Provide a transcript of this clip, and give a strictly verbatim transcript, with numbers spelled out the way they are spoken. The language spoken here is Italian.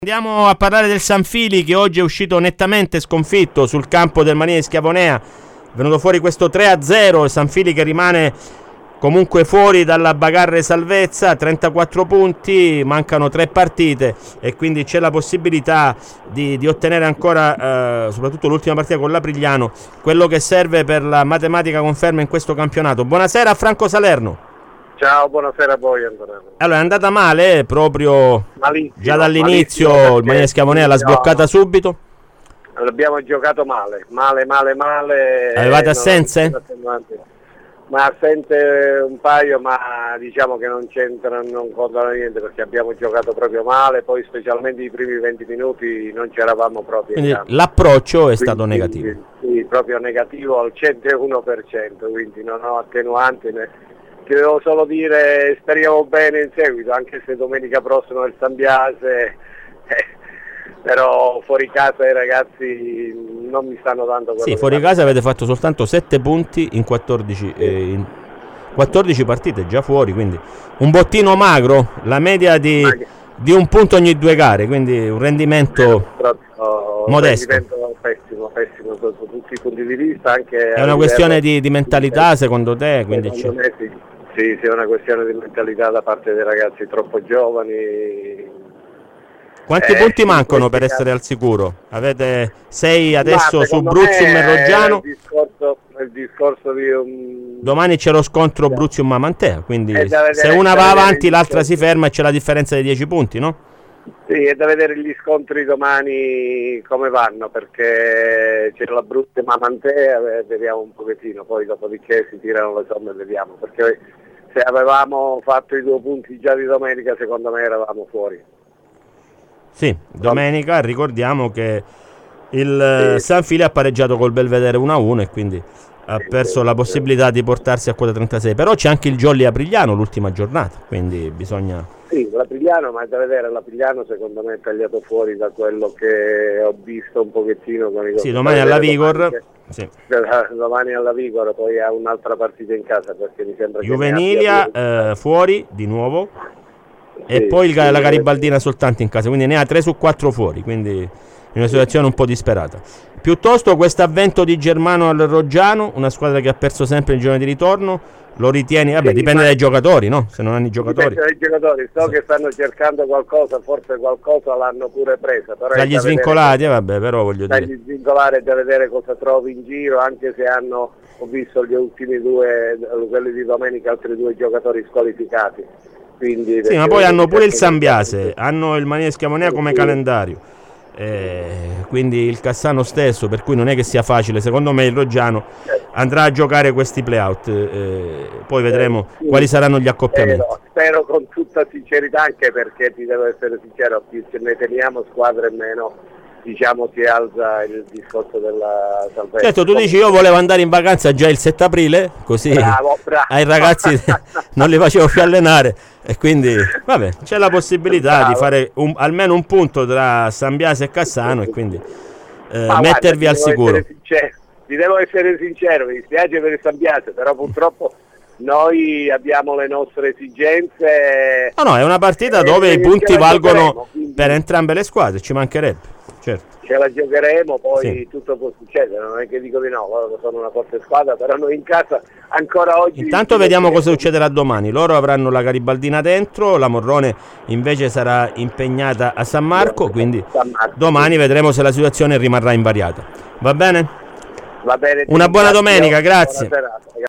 Andiamo a parlare del Sanfili, che oggi è uscito nettamente sconfitto sul campo del Marina di Schiavonea. È venuto fuori questo tre a zero, il Sanfili che rimane comunque fuori dalla bagarre salvezza, trentaquattro punti, mancano tre partite e quindi c'è la possibilità di, di ottenere ancora, eh, soprattutto l'ultima partita con l'Aprigliano, quello che serve per la matematica conferma in questo campionato. Buonasera a Franco Salerno. Ciao, buonasera a voi Antonio. Allora, è andata male proprio malissimo, già dall'inizio, malissimo, il Marina di Schiavonea l'ha sbloccata subito? L'abbiamo giocato male, male, male, male. Avevate assenze? Ma assente un paio, ma diciamo che non c'entrano, non contano niente perché abbiamo giocato proprio male, poi specialmente i primi venti minuti non c'eravamo proprio. Quindi l'approccio è quindi, stato negativo? Sì, proprio negativo al centouno per cento, quindi non ho attenuanti né. Ti devo solo dire speriamo bene in seguito, anche se domenica prossima il San Biase, eh, però fuori casa i ragazzi non mi stanno dando quello. Sì, fuori casa fanno. Avete fatto soltanto sette punti in quattordici, sì. eh, in quattordici partite già fuori, quindi un bottino magro, la media di, di un punto ogni due gare, quindi un rendimento eh, modesto. Un rendimento pessimo, pessimo sotto tutti i punti di vista. Anche è una questione di, di mentalità secondo te? Quindi secondo me sì. Sì, sì, è una questione di mentalità da parte dei ragazzi troppo giovani. Quanti eh, punti mancano per essere caso. Al sicuro? Avete sei adesso Ma, su Bruzium e Roggiano. Il discorso, il discorso di un... Domani c'è lo scontro sì. Bruzium-Mantea, quindi vedere, se una va avanti l'altra si ferma e c'è la differenza di dieci punti, no? Sì, è da vedere gli scontri domani come vanno, perché c'è la Bruzium-Mantea, vediamo un pochettino, poi dopodiché si tirano le somme e vediamo, perché se avevamo fatto i due punti già di domenica secondo me eravamo fuori. Sì, domenica ricordiamo che il sì. Sanfili ha pareggiato col Belvedere uno a uno e quindi ha sì, perso sì, la possibilità sì. di portarsi a quota trentasei, però c'è anche il Jolly Aprigliano l'ultima giornata, quindi bisogna... Sì, l'Aprigliano, ma è da vedere, l'Aprigliano secondo me è tagliato fuori da quello che ho visto un pochettino con i Sì, domani alla Vigor. Domani, sì. domani alla Vigor, poi ha un'altra partita in casa perché mi sembra Juvenilia che ne eh, fuori di nuovo sì, e poi sì, la Garibaldina soltanto in casa, quindi ne ha tre su quattro fuori, quindi è una situazione un po' disperata. Piuttosto questo avvento di Germano al Roggiano, una squadra che ha perso sempre il giorno di ritorno, lo ritieni? Vabbè, sì, dipende dai giocatori, no? Se non hanno i giocatori. Dipende dai giocatori, so sì. che stanno cercando qualcosa, forse qualcosa l'hanno pure presa. Però dagli svincolati, vedere, vabbè, però voglio dagli dire. Dagli svincolati è da vedere cosa trovi in giro, anche se hanno, ho visto gli ultimi due, quelli di domenica, altri due giocatori squalificati. Quindi, sì, ma poi hanno pure il San Biase, hanno il Marina di Schiavonea sì, come sì. calendario. Eh, quindi il Cassano stesso, per cui non è che sia facile. Secondo me il Roggiano andrà a giocare questi playout, eh, poi vedremo eh, sì. quali saranno gli accoppiamenti. Spero, spero con tutta sincerità, anche perché ti devo essere sincero, più ce ne teniamo squadre e meno diciamo si alza il discorso della salvezza. Certo, tu dici io volevo andare in vacanza già il sette aprile, così bravo, bravo. ai ragazzi non li facevo più allenare e quindi vabbè, c'è la possibilità bravo. di fare un, almeno un punto tra San Biase e Cassano e quindi eh, mettervi guarda, al sicuro. Ti devo essere sincero, mi dispiace per il San Biase, però purtroppo noi abbiamo le nostre esigenze. No, no, è una partita dove i punti valgono per entrambe le squadre, ci mancherebbe. Certo. Ce la giocheremo, poi sì. tutto può succedere, non è che dico di no, loro sono una forte squadra, però noi in casa ancora oggi... Intanto vediamo cosa succederà domani, loro avranno la Garibaldina dentro, la Morrone invece sarà impegnata a San Marco, quindi San Marco, domani sì. vedremo se la situazione rimarrà invariata. Va bene? Va bene. Una buona domenica, grazie.